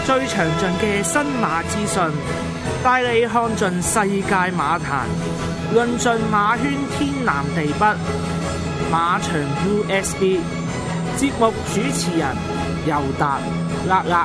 最詳盡嘅新馬資訊，帶你看盡世界馬壇，論盡馬圈天南地北。馬場 USB 節目主持人尤達勒。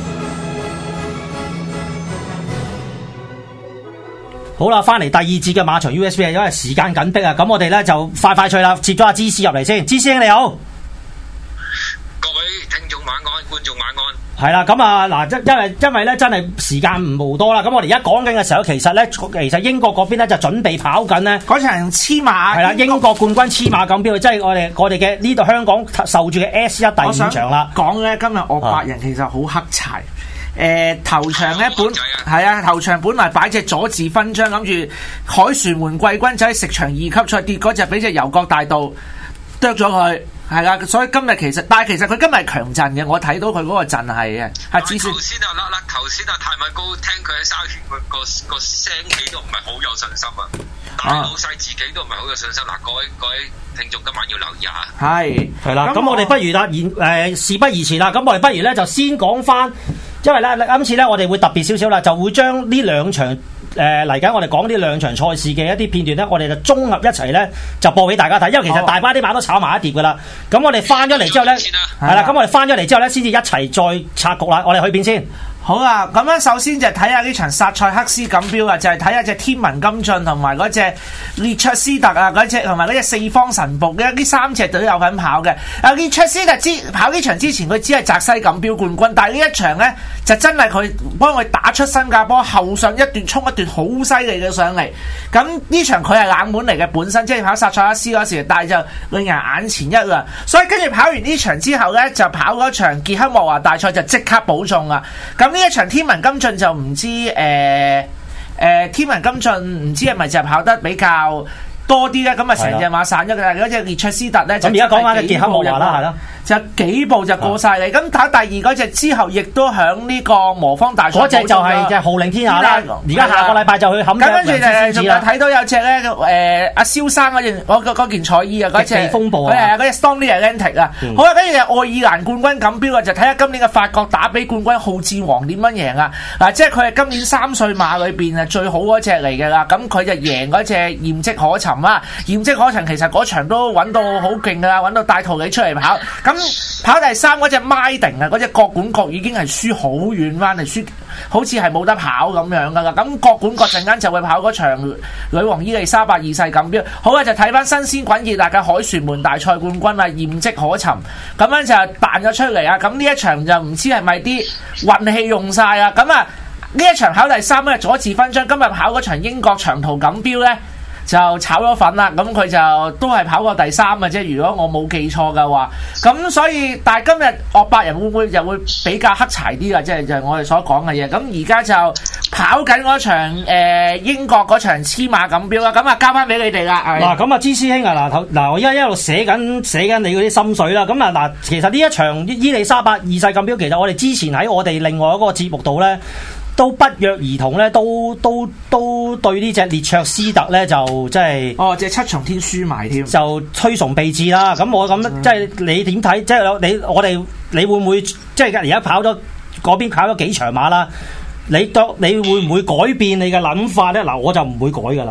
好啦，翻嚟第二節嘅馬場 USB 因為時間緊迫啊，咁我哋咧就快脆啦，接咗阿芝師入嚟先。芝師兄你好， 各位聽眾晚安，觀眾晚安。 係啦，咁啊嗱，因為咧真係時間唔無多啦，咁我哋而家講緊嘅時候，其實英國嗰邊咧就準備跑緊咧嗰場黐馬， 係啦，英國冠軍黐馬錦標，即係我哋嘅呢度香港受住嘅 S1 第5場啦。 講咧今日我白人其實好黑柴。頭場咧頭場本來擺隻佐治勳章，諗住凱旋門季軍仔食場2級賽，結果就俾隻油角大道剁咗佢，係啦，所以今日其實佢今日係強陣嘅，我睇到佢嗰個陣係嘅。 頭先太米高聽佢喺沙田個聲氣都唔係好有信心啊，大老細自己都唔係好有信心。嗱，各位聽眾今晚要留意下。 係啦，咁我哋不如啦，事不宜遲啦，咁我哋不如咧就先講翻。因為咧，今次咧我哋會特別少少啦，就會將呢兩場嚟緊我哋講呢兩場賽事嘅一啲片段咧，我哋就綜合一齊咧就播俾大家睇。因為其實大把啲馬都炒埋一碟噶啦。咁我哋翻咗嚟之後咧，係啦，咁我哋翻咗嚟之後咧，先至一齊再拆局啦。我哋去邊先？ 好啦，咁樣首先就睇下呢場薩塞克斯錦標啊，就係睇下隻天文金進同埋嗰隻列卓斯特啊，嗰隻同埋嗰隻四方神僕嘅呢3隻都有份跑嘅。列卓斯特跑呢場之前佢只係澤西錦標冠軍，但係呢一場呢，就真係佢幫佢打出新加坡後上一段衝一段好犀利嘅上嚟。咁呢場佢係冷門嚟嘅，本身即係跑薩塞克斯嗰時，但係就令人眼前一亮。所以跟住跑完呢場之後呢，就跑嗰場傑克莫華大賽就即刻保中啊！咁呢一場天文金進就唔知天文金進唔知係咪就跑得比較多啲咧？咁啊成隻馬散咗嘅，嗰隻列卓斯特咧，咁而家講翻隻傑克莫華啦，係咯，就幾步就過晒你。咁跑第二嗰隻之後，亦都響呢個魔方大賽嗰隻就係隻號令天下啦。而家下個禮拜就去冚。咁跟住仲有睇到有隻咧阿蕭生嗰件彩衣啊，嗰隻風暴啊，嗰隻 Stormy Atlantic 啊。好啦，跟住就愛爾蘭冠軍錦標啊，就睇下今年嘅法國打比冠軍浩志王點樣贏啊！嗱，即係佢係今年3歲馬裏邊啊最好嗰隻嚟嘅啦。咁佢就贏嗰隻驗跡可尋啊！驗跡可尋其實嗰場都揾到好勁噶啦，揾到帶圖理出嚟跑。咁跑第3嗰隻 Maiden 啊，嗰隻國管國已經係輸好遠翻嚟，輸好似係冇得跑咁樣噶啦。咁國管國陣間就會跑嗰場女王伊麗莎白2世錦標。好啊，就睇翻新鮮滾熱辣嘅凱旋門大賽冠軍啊，驗跡可尋咁樣就彈咗出嚟啊！咁呢一場就唔知係咪啲運氣用晒啊？咁啊呢一場跑第3咧，佐治勳章今日跑嗰場英國長途錦標咧，就炒咗粉啦，咁佢就都係跑過第3嘅啫。如果我冇記錯嘅話，咁所以但係今日惡百人會唔會又會比較黑柴啲啊？即係就係我哋所講嘅嘢。咁而家就跑緊嗰場英國嗰場黐馬錦標啦。咁啊交翻俾你哋啦。 嗱，咁啊芝師兄啊，嗱我而家一路寫緊你嗰啲心水啦。咁啊嗱，其實呢一場伊麗莎白2世錦標，其實我哋之前喺我哋另外一個節目度咧，都不約而同咧，都對呢隻列卓斯特咧就即係隻7重天輸埋添， 就推崇備至啦。咁我咁即係你點睇？即係你會唔會即係而家跑咗嗰邊跑咗幾場馬啦？你會唔會改變你嘅諗法咧？嗱，我就唔會改噶啦。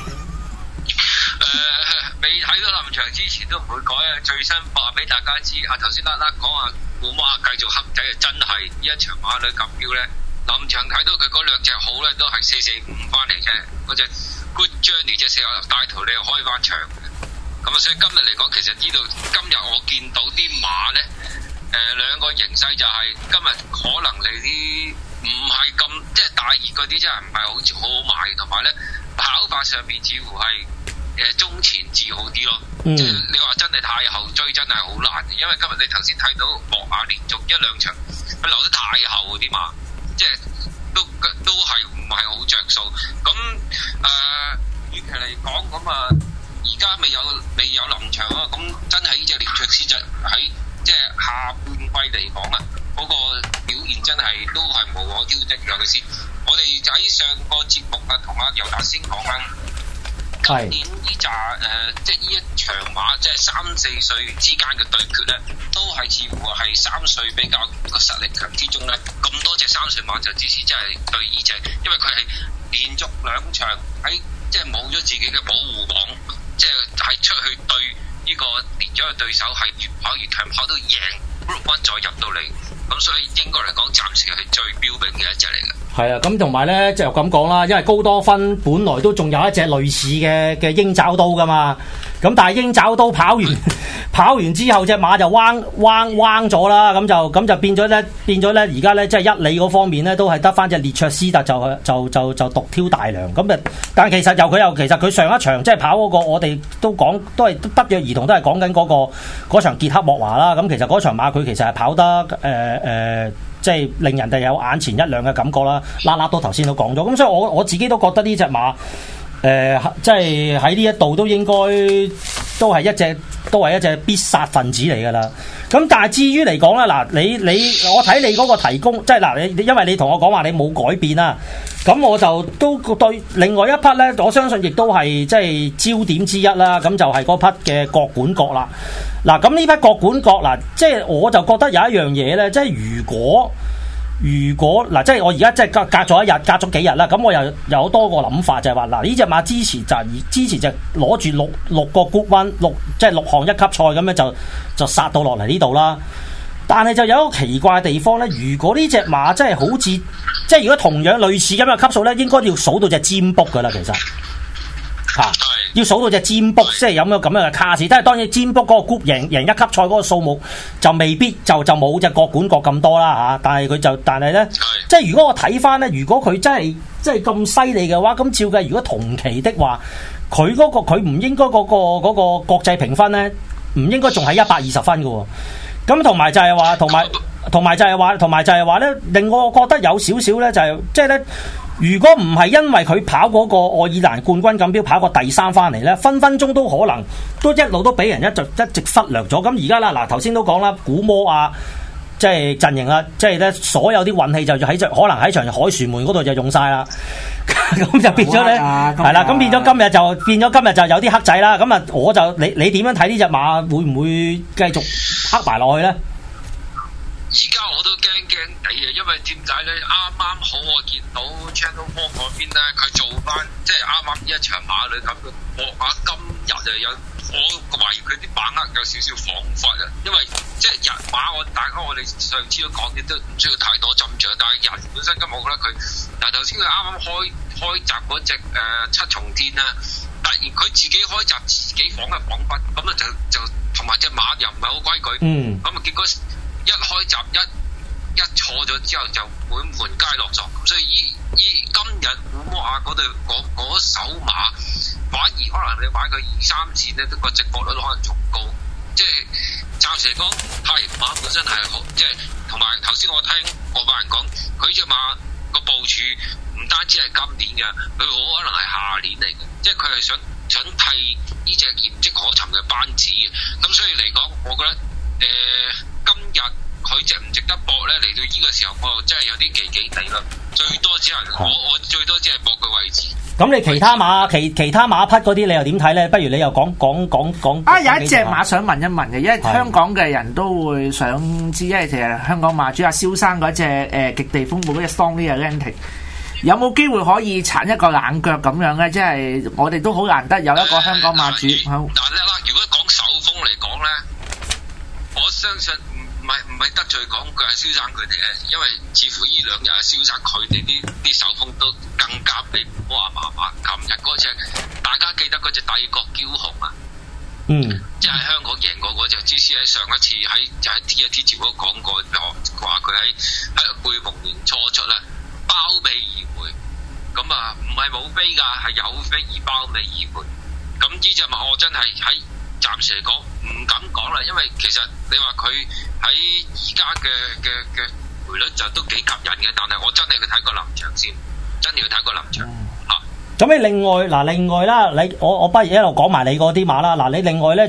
未睇到臨場之前都唔會改啊！最新話俾大家知啊，頭先啦講話古馬繼續黑仔啊，真係呢一場馬女錦標咧。臨場睇到佢嗰2隻好咧，都係445翻嚟啫。嗰隻 Good Journey 隻4帶圖你又開翻場嘅。咁啊，所以今日嚟講，其實呢度今日我見到啲馬咧，兩個形勢就係今日可能你啲唔係咁即係大熱嗰啲，真係唔係好賣，同埋咧跑法上面似乎係中前至好啲咯。即係你話真係太後追真係好難，因為今日你頭先睇到莫亞連續1-2場佢留得太後啲馬。即係都係唔係好着數咁與其嚟講咁啊，而家未有臨場啊，咁真係呢隻列卓斯就喺即係下半季嚟講啊，嗰個表現真係都係無可挑剔。尤其是我哋喺上個節目啊，同阿尤達先講啦，今年呢扎即係呢一場長馬即係3-4歲之間嘅對決咧，都係似乎係3歲比較個實力強之中咧，咁多隻3歲馬就支持真係對呢隻，因為佢係連續2場喺即係冇咗自己嘅保護網，即係出去對呢個連咗嘅對手係越跑越強，跑到贏 Group 1再入到嚟，咁所以應該嚟講暫時係最標炳嘅一隻嚟嘅。 係啊，咁同埋咧就咁講啦，因為高多芬本來都仲有一隻類似嘅鷹爪刀噶嘛，咁但係鷹爪刀跑完之後隻馬就彎咗啦，咁就變咗咧，而家咧即係一哩嗰方面咧都係得翻隻列卓斯特就獨挑大梁，咁但其實其實佢上一場即係跑嗰個我哋都講都係不約而同都係講緊嗰場傑克莫華啦，咁其實嗰場馬佢其實係跑得即係令人哋有眼前一亮嘅感覺啦，啦都頭先都講咗，咁所以我自己都覺得呢隻馬即係喺呢一度都應該都係一隻必殺分子嚟㗎啦。咁但係至於嚟講啦，嗱我睇你嗰個提供，即係嗱你因為你同我講話你冇改變啦，咁我就都對另外一匹咧，我相信亦都係即係焦點之一啦。咁就係嗰匹嘅國管角啦。嗱，咁呢匹國管角嗱，即係我就覺得有一樣嘢咧，即係如果嗱，即係我而家即係隔咗一日，隔咗幾日啦，咁我又有多個諗法，就係話嗱，呢隻馬之前就攞住六個 Group 1，即係6項一級賽咁樣就殺到落嚟呢度啦。但係就有一個奇怪嘅地方咧，如果呢隻馬真係好似即係如果同樣類似咁嘅級數咧，應該要數到隻占卜噶啦，其實要數到隻占卜，即係有冇咁樣嘅卡士。但係當然占卜嗰個 group 贏一級賽嗰個數目就未必就冇隻國管角咁多啦嚇。但係咧，即係如果我睇翻咧，如果佢真係即係咁犀利嘅話，咁照計如果同期的話，佢唔應該嗰個國際評分咧，唔應該仲係120分嘅喎。咁同埋就係話咧，令我覺得有少少咧，就係即係咧。如果唔係因為佢跑嗰個愛爾蘭冠軍錦標跑過第3翻嚟咧，分分鐘都可能都一路都俾人一直忽略咗。咁而家啦，嗱頭先都講啦，古摩啊，即係陣營啦，即係咧所有啲運氣就可能喺場海船門嗰度就用晒啦。咁就變咗咧，係啦，咁變咗今日就有啲黑仔啦。咁啊，我就你點樣睇呢隻馬會唔會繼續黑埋落去咧？ 而家我都驚地啊，因為點解咧？啱好我見到 Channel 4嗰邊咧，佢做翻即係啱呢一場馬女咁嘅博馬，今日就有我懷疑佢啲把握有少少恍惚啊，因為即係人馬大家我哋上次都講嘅都唔需要太多斟酌，但係人本身今日我覺得佢，但係頭先佢啱開閘嗰隻七重天啦，突然佢自己開閘自己晃一晃筆，咁啊就同埋隻馬又唔係好規矩，咁啊結果。一開閘一錯咗之後就滿盤皆落索，咁所以今日古摩亞嗰手馬反而可能你買佢2-3線咧，個直播率可能仲高。即係暫時嚟講，係馬本身係好，即係同埋頭先我聽我班人講，佢隻馬個部署唔單止係今年嘅，佢好可能係下年嚟嘅，即係佢係想替呢隻業績可尋嘅班子嘅。咁所以嚟講，我覺得今日佢值唔值得搏咧？嚟到呢個時候，我真係有啲忌地啦。最多只係我最多只係搏佢位置。咁你其他馬匹嗰啲，你又點睇咧？不如你又講啊！有一隻馬想問一問嘅，因為香港嘅人都會想知，因為其實香港馬主阿蕭生嗰隻極地風暴嗰隻 Stormy Atlantic 有冇機會可以鏟一個冷腳咁樣咧？即係我哋都好難得有一個香港馬主。 但係啦，如果講手風嚟講咧，我相信。唔係得罪講佢係蕭生佢哋嘅，因為似乎呢2日係蕭生佢哋啲手風都更加被波麻麻。琴日嗰隻大家記得嗰隻帝國驕雄啊，即係香港贏過嗰隻，之前喺上一次喺 TNT 節目講過，話佢喺貝蒙年初出啦，包尾而回，咁啊唔係冇飛㗎，係有飛而包尾而回。咁呢隻馬我真係喺暫時嚟講唔敢講啦，因為其實你話佢。喺而家嘅賠率就都幾吸引嘅，但係我真係要睇個臨場先，真係要睇個臨場嚇。 咁你另外啦，我不如一路講埋你嗰啲馬啦。嗱，你另外你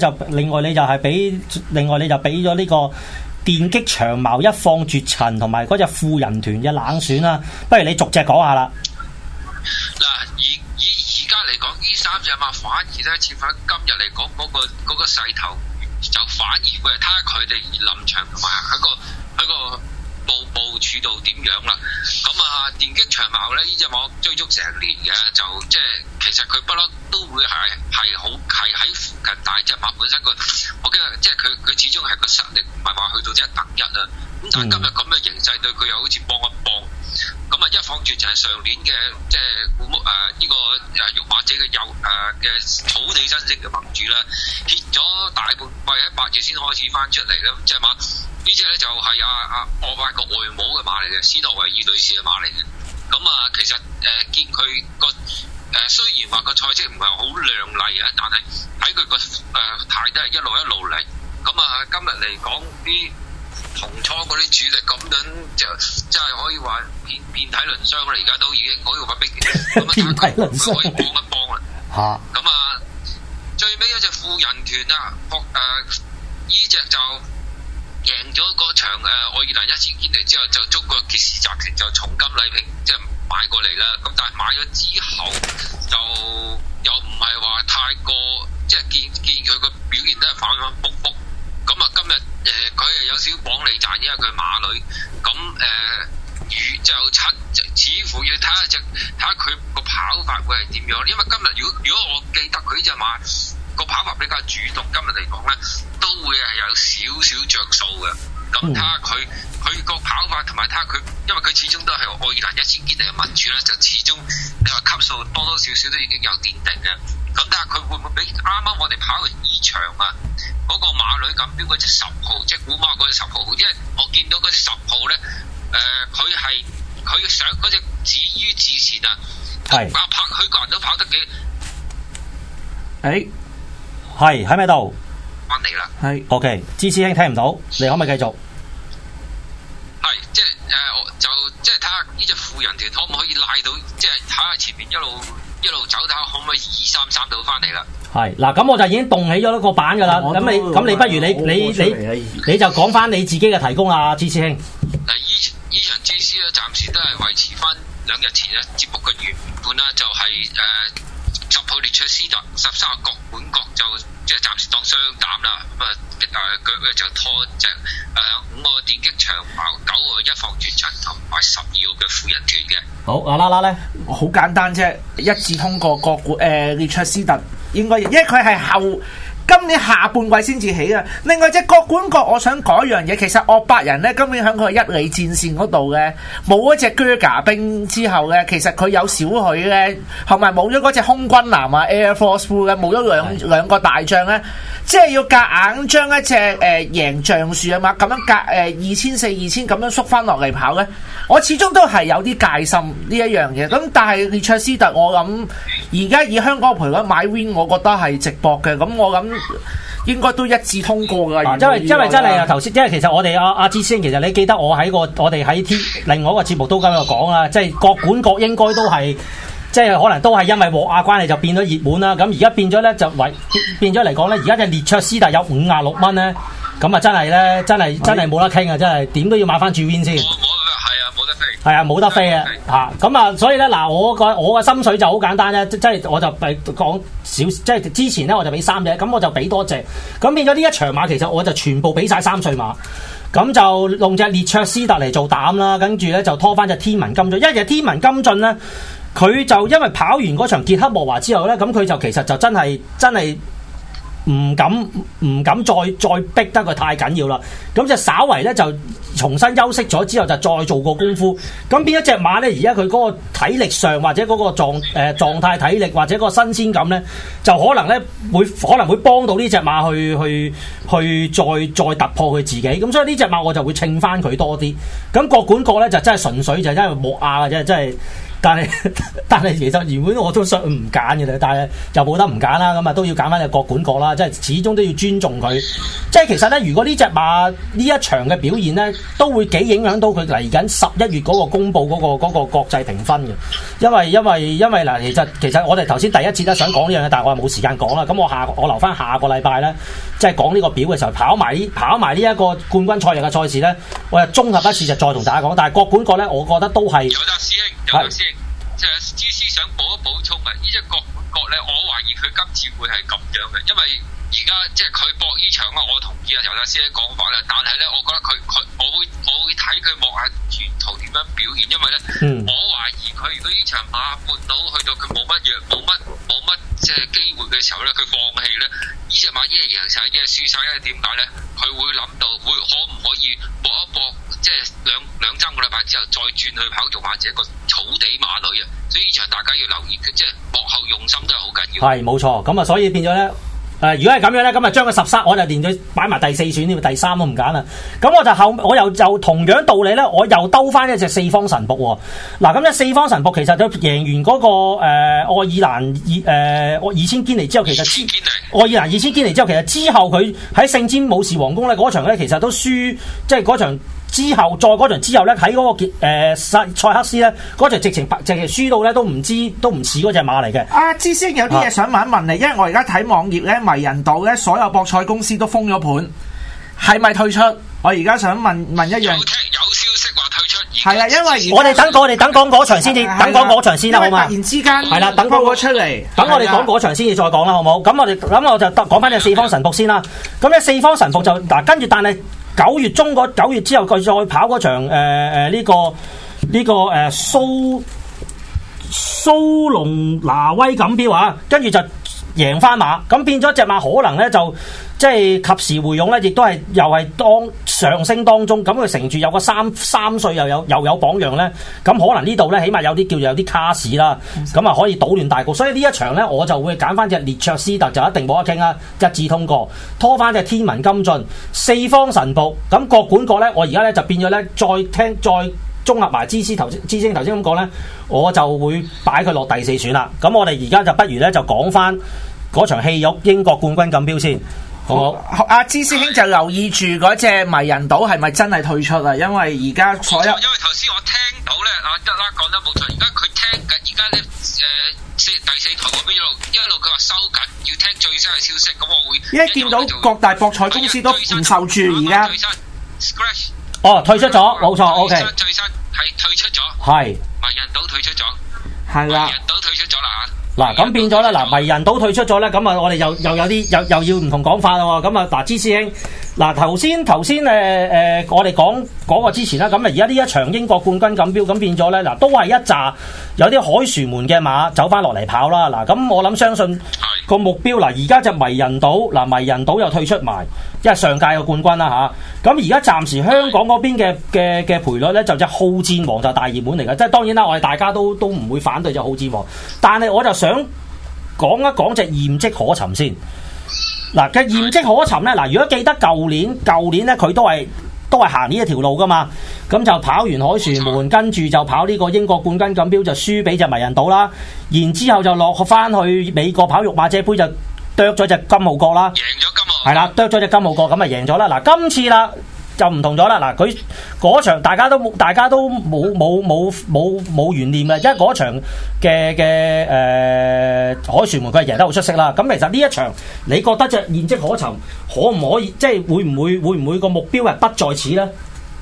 就俾咗呢個電擊長矛一放絕塵同埋嗰隻富人團嘅冷選啦。不如你逐隻講下啦。 嗱，而家嚟講，呢3 隻馬反而咧，似乎今日嚟講嗰個勢頭就反而會係睇下佢哋臨場同埋喺個部署到點樣啦。咁啊，電擊長矛咧呢隻馬追足成年嘅，就即係其實佢不嬲都會係喺附近，但係隻馬本身我記得即係佢始終係個實力唔係話去到一等一啊。咁但係今日咁嘅形勢對佢又好似幫一幫。咁啊，一放絕就係上年嘅即係呢個育馬者嘅嘅草地新星嘅盟主啦，歇咗大半季喺8月先開始翻出嚟啦。咁隻馬呢隻咧就係我發個外母嘅馬嚟嘅，斯諾維爾女士嘅馬嚟嘅。咁啊，其實見佢個雖然話個賽績唔係好亮麗啊，但係喺佢個態都係一路嚟。咁啊，今日嚟講啲同初嗰啲主力咁樣就真係可以話遍體鱗傷啦，而家都已經可以話俾咁啊，可以幫一幫啦。嚇！咁啊，最尾一隻富人團啊，呢隻就贏咗嗰場愛爾蘭1000堅尼之後，就中國傑士集團就重金禮聘，即係買過嚟啦。咁但係買咗之後就又唔係話太過，即係見佢個表現都係反覆覆。咁啊，今日佢係有少少綁利賺，因為佢馬女。咁似乎要睇下佢個跑法會係點樣。因為今日如果我記得佢呢隻馬個跑法比較主動，今日嚟講咧都會係有少少着數嘅。咁睇下佢個跑法同埋睇下佢，因為佢始終都係愛爾蘭1000堅尼嘅民主咧，就始終你話級數多少都已經有奠定嘅。咁睇下佢會唔會比啱啱我哋跑完2場啊嗰個馬女錦標嗰隻10號，即係古馬嗰隻10號，因為我見到嗰隻10號咧，佢上嗰隻止於至前啊，係佢個人都跑得幾， 係喺咩度？ 翻嚟啦， 係 OK， 芝師兄聽唔到，你可唔可以繼續？ 係即係即係睇下呢隻富人團可唔可以拉到，即係睇下前面一路走，睇下可唔可以233到翻嚟啦。係嗱，咁我就已經動起咗一個版噶啦。咁你不如你就講翻你自己嘅提供啊，芝師兄。 嗱，呢場 GC 咧，暫時都係維持翻2日前咧節目嘅原本啦，就係10號列卓斯特13個國本國就即係暫時當雙膽啦。咁腳咧就拖隻5個電擊長矛，9個一放絕塵同埋12號嘅富人團嘅。 好，阿啦啦咧， 好簡單啫，一致通過國本列卓斯特應該，因為佢係今年下半季先至起啊！另外隻國管國，我想講一樣嘢，其實岳伯人咧今年喺佢一里戰線嗰度嘅，冇嗰隻啹喀兵之後咧，其實佢有少許咧，同埋冇咗嗰隻空軍男啊 Air Force Full 嘅，冇咗兩個大將咧，即係要夾硬將一隻贏橡樹啊嘛，咁樣2400、2000咁樣縮翻落嚟跑咧，我始終都係有啲戒心呢一樣嘢。咁但係列卓斯特，我諗而家以香港嘅賠率買 win， 我覺得係直博嘅，咁我諗應該都一致通過㗎。 因為真係啊，頭先，因為其實我哋阿芝師兄，其實你記得我哋喺另外一個節目都咁樣講啦，即係國管國應該都係，即係可能都係因為獲亞關係就變咗熱門啦。咁而家變咗咧就變咗嚟講咧，而家隻列卓斯特有56蚊咧，咁啊真係冇得傾啊！真係點都要買翻住 win 先。係啊，冇得飛啊！嚇咁啊，所以咧嗱，我個心水就好簡單啫，即係我就講少，即係之前咧我就俾3隻，咁我就俾多隻，咁變咗呢一場馬其實我就全部俾晒3歲馬，咁就用隻列卓斯特嚟做膽啦，跟住咧就拖翻隻天文金進，因為隻天文金進咧，佢就因為跑完嗰場傑克莫華之後咧，咁佢就其實就真係唔敢再逼得佢太緊要啦，咁就稍為咧就重新休息咗之後就再做個功夫，咁變咗隻馬咧，而家佢嗰個體力上或者嗰個狀態體力或者嗰個新鮮感咧，就可能會幫到呢隻馬去再突破佢自己，咁所以呢隻馬我就會稱翻佢多啲。咁國管國咧就真係純粹就因為莫亞嘅啫，真係。但係其實原本我都想唔揀嘅啦，但係就冇得唔揀啦，咁啊都要揀翻隻國管國啦，即係始終都要尊重佢。即係其實咧，如果呢隻馬呢一場嘅表現咧，都會幾影響到佢嚟緊11月嗰個公佈嗰個國際評分嘅。因為嗱，其實我哋頭先第一節咧想講呢樣嘢，但係我係冇時間講啦。咁我留翻下個禮拜咧，即係講呢個表嘅時候，跑埋呢一個冠軍賽日嘅賽事咧，我就綜合一次就再同大家講。但係國管國咧，我覺得都係有得師兄。即係 GC 想補一補充啊！呢隻國管覺咧，我懷疑佢今次會係咁樣嘅，因為而家即係佢搏呢場啊，我同意啊尤達師嘅講法啦。但係咧，我覺得我會睇佢望下沿途點樣表現，因為咧，我懷疑佢如果呢場馬半島去到佢冇乜即係機會嘅時候咧，佢放棄咧，呢隻馬一係贏晒，一係輸晒，因為點解咧？佢會諗到可唔可以搏一搏，即係兩三個禮拜之後再轉去跑做馬，或者一個草地馬女啊！所以呢場大家要留意，即係幕後用心都係好緊要。係冇錯， 咁啊，所以變咗咧。如果係咁樣咧，咁啊將個13，我就連佢擺埋第4選添，第3都唔揀啦。咁我又就同樣道理咧，我又兜翻一隻四方神僕喎。嗱，咁咧四方神僕其實就贏完嗰個愛爾蘭2000堅尼之後，其實愛爾蘭2000堅尼之後，其實之後佢喺聖詹姆士皇宮咧嗰場咧，其實都輸，即係嗰場。之後再嗰場之後咧，喺嗰個塞克斯咧嗰場直情輸到咧都唔似嗰隻馬嚟嘅。 阿芝師兄有啲嘢想問一問你，因為我而家睇網頁咧，迷人島咧所有博彩公司都封咗盤，係咪退出？我而家想問一樣。 有消息話退出。 係啊，因為我哋等講嗰場先至，等講嗰場先啦，好嘛？ 突然之間係啦，等講嗰出嚟， 等我哋講嗰場先至再講啦，好冇？咁我就講翻隻四方神僕先啦。咁咧四方神僕就嗱，跟住但係。9月中9月之後，佢再跑嗰場呢個蘇隆拿威錦標啊，跟住就贏翻馬，咁變咗隻馬可能咧就即係及時回勇咧，亦都係又係當上升當中，咁佢乘住有個三歲又有榜樣咧，咁可能呢度咧起碼有啲叫做有啲卡士啦，咁啊可以搗亂大局，所以呢一場咧我就會揀翻隻列卓斯特，就一定冇得傾啦，一致通過，拖翻隻天文金進四方神僕，咁各管各咧，我而家咧就變咗咧再綜合埋知星頭先咁講咧，我就會擺佢落第4選啦。咁我哋而家就不如咧就講翻嗰場戲肉英國冠軍錦標先，好唔好？ 阿芝師兄就留意住嗰隻迷人島係咪真係退出啊？因為而家所有因為頭先我聽到咧，得啦講得冇錯，而家佢聽緊，而家咧第4台嗰邊一路佢話收緊，要聽最新嘅消息，咁我會一見到各大博彩公司都唔受住而家。 哦，退出咗，冇錯 ，OK。 最新係退出咗， 係迷人島退出咗， 係啦， 迷人島退出咗啦嗱，咁變咗啦，嗱，迷人島退出咗咧，咁啊，我哋又有啲又要唔同講法啦喎，咁啊，嗱，芝師兄，嗱，頭先我哋講個之前啦，咁啊，而家呢一場英國冠軍錦標咁變咗咧，嗱，都係一紮有啲海船門嘅馬走翻落嚟跑啦，嗱，咁我諗相信個目標嗱，而家就迷人島，嗱，迷人島又退出埋，因為上屆嘅冠軍啦吓，咁而家暫時香港嗰邊嘅賠率咧就隻好戰王就大熱門嚟嘅，即係當然啦，我哋大家都唔會反對隻好戰王，但係我就想講一講隻驗跡可尋先。嗱嘅驗跡可尋咧，嗱，如果記得舊年咧佢都係行呢一條路噶嘛，咁就跑完海船門，跟住就跑呢個英國冠軍錦標就輸俾隻迷人島啦，然之後就落翻去美國跑育馬者杯就剁咗隻金號角啦， 贏咗金號， 係啦，剁咗隻金號角咁啊贏咗啦。嗱，今次啦就唔同咗啦，嗱，佢嗰場大家都冇懸念嘅，因為嗰場嘅海船門佢係贏得好出色啦。咁其實呢一場你覺得隻驗跡可尋可唔可以，即係會唔會個目標係不在此咧？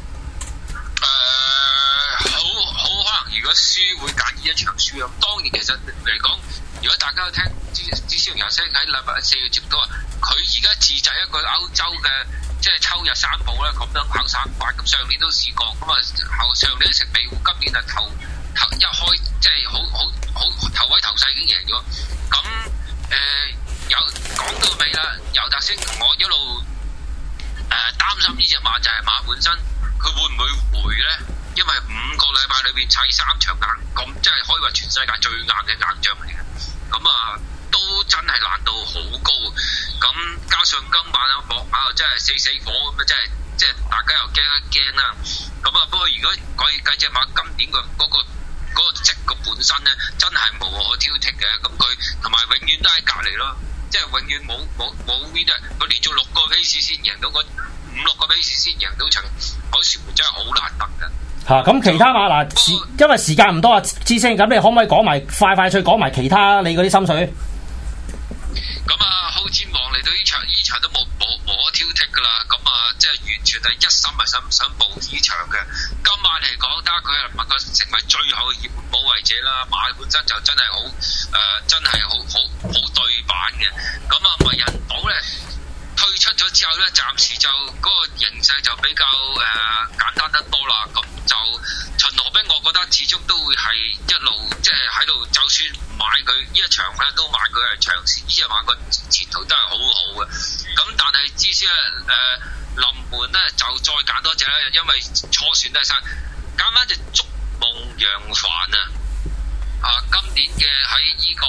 好可能如果輸會揀呢一場輸咁。當然其實嚟講，如果大家聽之前有聲喺禮拜4嘅節目都話，佢而家自製一個歐洲嘅。即係秋日三寶咧，咁樣跑3關，咁上年都試過，咁啊上年食美湖，今年啊頭一開即係好頭位頭勢已經贏咗，咁有講到尾啦，尤達星同我一路擔心呢隻馬就係馬本身，佢會唔會回咧？因為5個禮拜裏邊砌3場硬，咁即係可以話全世界最硬嘅硬仗嚟嘅，咁啊。都真係難度好高，咁加上今晚啊搏啊真係死火咁啊，即係大家又驚一驚啦。咁啊，不過如果計隻馬今年嗰個積個本身咧，真係無可挑剔嘅。咁佢同埋永遠都喺隔離咯，即係永遠冇呢啲，佢連續6個 pace 先贏到5-6個 pace 先贏到場海船門，真係好難得嘅。 咁其他馬嗱，因為時間唔多啊，知星，咁你可唔可以講埋快脆講埋其他你嗰啲心水？ 咁啊，好戰王嚟到呢場都冇可挑剔噶啦，咁啊，即係完全係一心係想報呢場嘅。今晚嚟講，睇下佢係能夠成為最後嘅熱門保衞者啦。馬本身就真係好對版嘅。咁啊，迷人島咧退出咗之後咧，暫時就嗰個形勢就比較簡單得多啦。咁就秦河兵，我覺得始終都會係一路即係喺度，就算唔買佢呢一場咧，都買佢係長線，呢隻馬個前途都係好好嘅。咁但係至少臨門咧就再揀多隻啦，因為初選都係生揀翻隻築夢揚帆今年嘅喺呢個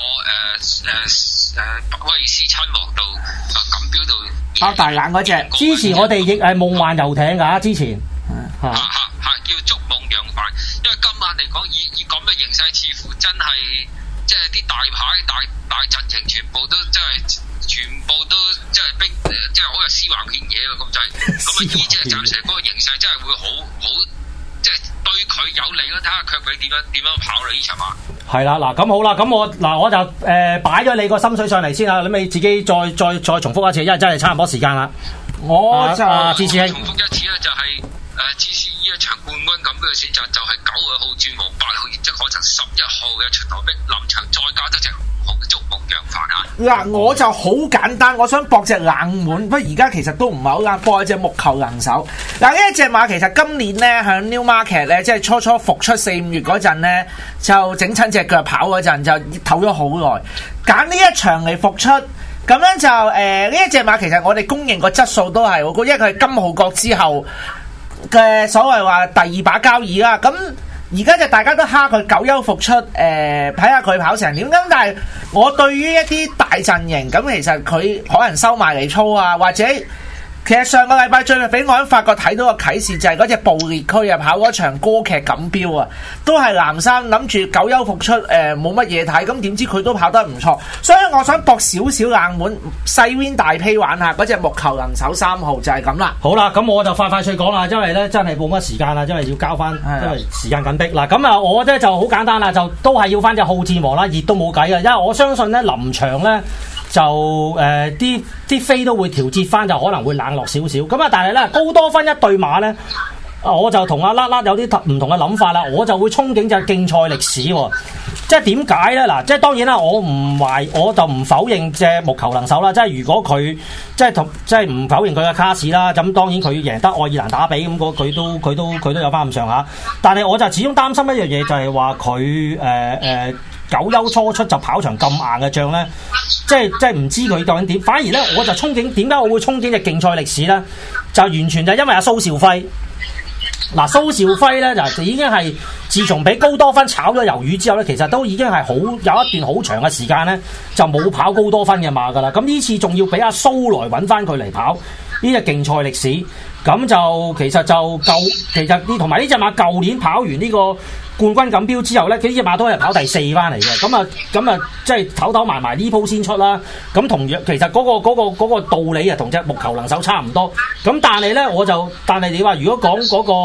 威爾斯親王度錦標度包大眼嗰隻， 之前我哋亦係夢幻遊艇㗎，之前叫築夢揚帆，因為今晚嚟講以咁嘅形勢，似乎真係即係啲大牌大陣營全部都即係即係好有絲橫片嘢咁滯，咁啊呢隻暫時嗰個形勢真係會好即係對佢有利咯，睇下佢點樣跑啦呢場馬。 係啦，嗱咁好啦，咁我就擺咗你個心水上嚟先啦，咁你自己再重複一次，因為真係差唔多時間啦。 我就志師兄重複一次咧，就係支持呢一場冠軍錦標嘅選擇，就係9號號轉王8號熱則可曾11號嘅秦河兵臨場再加多隻5號嘅築夢揚帆啊！ 嗱，我就好簡單，我想搏隻冷門，不過而家其實都唔係好啱，搏一隻木球能手。嗱，呢一隻馬其實今年咧響 Newmarket 咧，即係初復出4-5月嗰陣咧，就整親隻腳跑嗰陣就唞咗好耐，揀呢一場嚟復出。咁樣就呢一隻馬其實我哋公認個質素都係好高，因為佢係金號角之後嘅所謂話第2把交椅啦。咁而家就大家都蝦佢9優復出，睇下佢跑成點。咁但係我對於一啲大陣營，咁其實佢可能收埋嚟操啊，或者其實上個禮拜最俾我喺法國睇到個啟示就係嗰隻布列區啊，跑嗰場歌劇錦標啊，都係藍衫諗住9優復出，冇乜嘢睇，咁點知佢都跑得唔錯，所以我想搏少少冷門細 win 大批玩下嗰隻木球能手3號就係咁啦。 好啦，咁我就快脆講啦，因為咧真係冇乜時間啦，因為要交翻，因為時間緊迫嗱。咁啊，我咧就好簡單啦，就都係要翻隻好戰王啦，熱都冇計嘅，因為我相信咧臨場咧。就啲飛都會調節翻，就可能會冷落少少。咁啊，但係咧高多芬一對馬咧，我就同阿甩有啲唔同嘅諗法啦。我就會憧憬就係競賽歷史喎。即係點解咧？嗱，即係當然啦，我就唔否認隻木球能手啦。即係如果佢即係唔否認佢嘅卡士啦，咁當然佢贏得愛爾蘭打比咁，佢都有翻咁上下。但係我就始終擔心一樣嘢，就係話佢9優初出就跑場咁硬嘅仗咧，即係唔知佢究竟點。反而咧，我就憧憬點解我會憧憬隻競賽歷史咧？就完全就因為阿蘇兆輝。嗱，蘇兆輝咧就已經係自從俾高多芬炒咗魷魚之後咧，其實都已經係有一段好長嘅時間咧，就冇跑高多芬嘅馬噶啦。咁呢次仲要俾阿蘇來揾翻佢嚟跑呢隻競賽歷史，咁就其實呢同埋呢隻馬舊年跑完呢個冠軍錦標之後咧，佢呢隻馬都係跑第4翻嚟嘅，咁啊，即係唞埋呢鋪先出啦。咁同樣其實嗰個道理啊，同隻木球能手差唔多。咁但係咧，但係你話如果講嗰個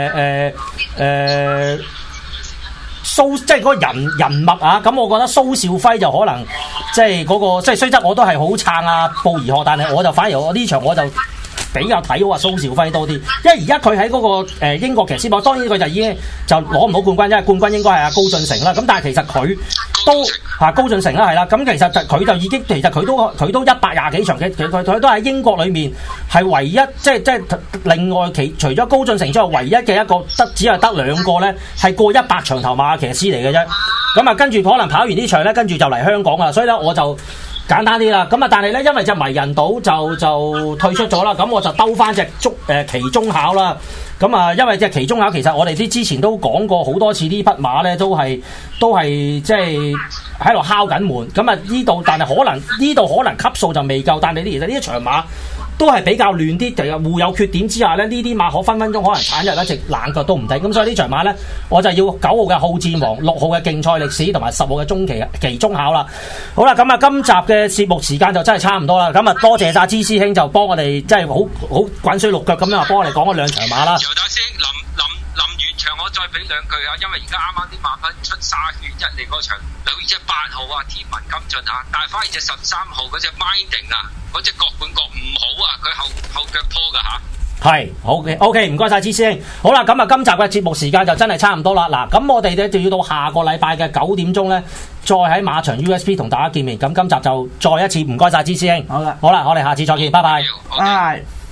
即係嗰個人脈啊，咁我覺得蘇兆輝就可能即係嗰個即係雖則我都係好撐啊布宜賀，但係我就反而我呢場我就比較睇好啊蘇兆輝多啲，因為而家佢喺嗰個英國騎師榜，當然佢就已經就攞唔到冠軍，因為冠軍應該係阿高進成啦。咁但係其實佢都高進成啦，係啦。咁其實佢就已經其實佢都120幾場嘅，佢都喺英國裏面係唯一即係另外除咗高進成之外，唯一嘅一個只係得2個咧係過100場頭馬嘅騎師嚟嘅啫。咁啊，跟住可能跑完呢場咧，跟住就嚟香港啦。所以咧我就簡單啲啦，咁啊，但係咧，因為隻迷人島就退出咗啦，咁我就兜翻隻期中考啦。咁啊，因為隻期中考其實我哋之前都講過好多次，呢匹馬咧都係即係喺度敲緊門。咁啊，呢度但係呢度可能級數就未夠，但係其實呢一場馬都係比較亂啲，就互有缺點之下咧，呢啲馬分分鐘可能產日一直冷腳都唔定。咁所以呢場馬咧，我就要9號嘅好戰王、6號嘅競賽歷史同埋10號嘅期中考啦。好啦，咁啊，今集嘅節目時間就真係差唔多啦。咁啊，多謝晒芝師兄就幫我哋即係好滾水淥腳咁樣幫我哋講咗2場馬啦。 由大師臨完場，我再俾2句啊，因為而家啱啱啲馬匹出沙圈1嚟嗰場，留意隻8號啊，天文金進啊，但係反而隻13號嗰隻 Minding 啊，嗰隻國本國唔好啊，佢後腳拖噶嚇。 係好嘅，OK，唔該晒，芝師兄。好啦，咁啊，今集嘅節目時間就真係差唔多啦。嗱，咁我哋咧就要到下個禮拜嘅9點鐘咧，再喺馬場 USB 同大家見面。咁今集就再一次唔該晒，芝師兄。 好啦， 好啦，我哋下次再見，拜拜。 拜。